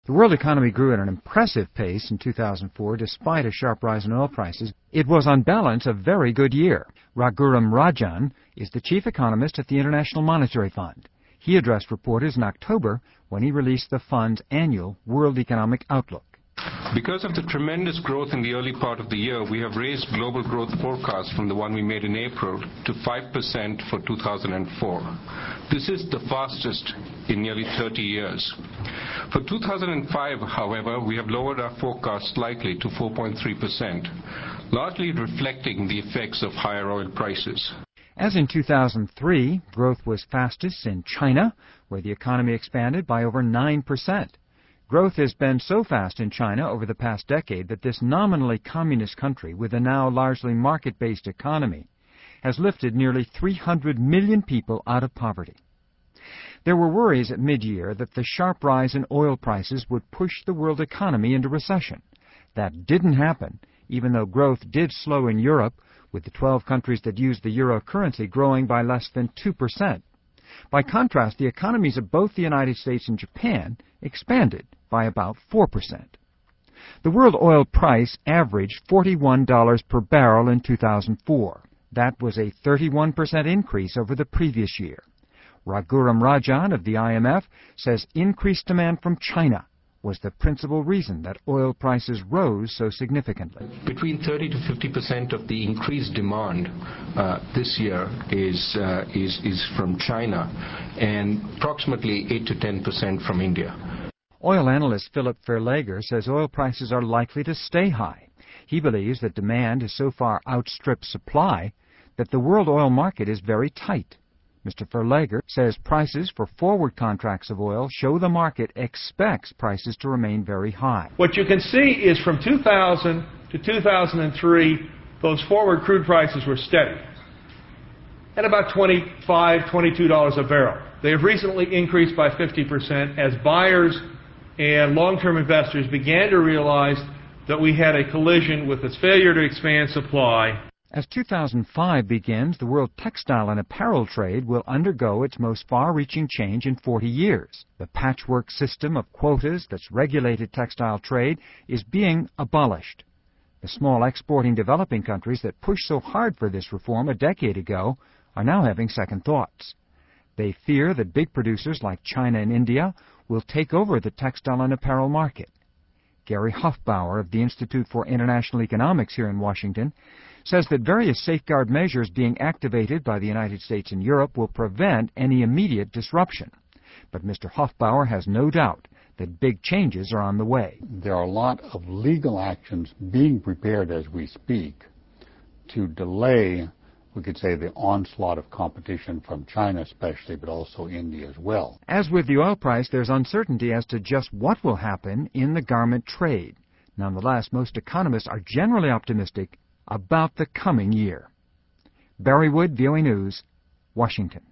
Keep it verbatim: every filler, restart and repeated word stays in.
The world economy grew at an impressive pace in two thousand four despite a sharp rise in oil prices. It was on balance a very good year. Raghuram Rajan is the chief economist at the International Monetary Fund. He addressed reporters in October when he released the fund's annual World Economic Outlook. Because of the tremendous growth in the early part of the year, we have raised global growth forecast from the one we made in April to five percent for two thousand four. This is the fastest in nearly thirty years. For two thousand five, however, we have lowered our forecast slightly to four point three percent, largely reflecting the effects of higher oil prices. As in two thousand three, growth was fastest in China, where the economy expanded by over nine percent. Growth has been so fast in China over the past decade that this nominally communist country, with a now largely market-based economy, has lifted nearly three hundred million people out of poverty. There were worries at mid-year that the sharp rise in oil prices would push the world economy into recession. That didn't happen, even though growth did slow in Europe, with the twelve countries that use the euro currency growing by less than two percent. By contrast, the economies of both the United States and Japan expanded by about four percent. The world oil price averaged forty-one dollars per barrel in two thousand four. That was a thirty-one percent increase over the previous year. Raghuram Rajan of the I M F says increased demand from China was the principal reason that oil prices rose so significantly. Between thirty to fifty percent of the increased demand uh, this year is, uh, is, is from China, and approximately eight to ten percent from India. Oil analyst Philip Verlager says oil prices are likely to stay high. He believes that demand has so far outstripped supply that the world oil market is very tight. Mister Verlager says prices for forward contracts of oil show the market expects prices to remain very high. What you can see is from two thousand to two thousand three, those forward crude prices were steady at about twenty-five, twenty-two dollars a barrel. They have recently increased by fifty percent as buyers and long-term investors began to realize that we had a collision with its failure to expand supply. As two thousand five begins, the world textile and apparel trade will undergo its most far-reaching change in forty years. The patchwork system of quotas that's regulated textile trade is being abolished. The small exporting developing countries that pushed so hard for this reform a decade ago are now having second thoughts. They fear that big producers like China and India will take over the textile and apparel market. Gary Hofbauer of the Institute for International Economics here in Washington says that various safeguard measures being activated by the United States and Europe will prevent any immediate disruption. But Mister Hofbauer has no doubt that big changes are on the way. There are a lot of legal actions being prepared as we speak to delay, we could say, the onslaught of competition from China especially, but also India as well. As with the oil price, there's uncertainty as to just what will happen in the garment trade. Nonetheless, most economists are generally optimistic about the coming year. Barry Wood, V O A News, Washington.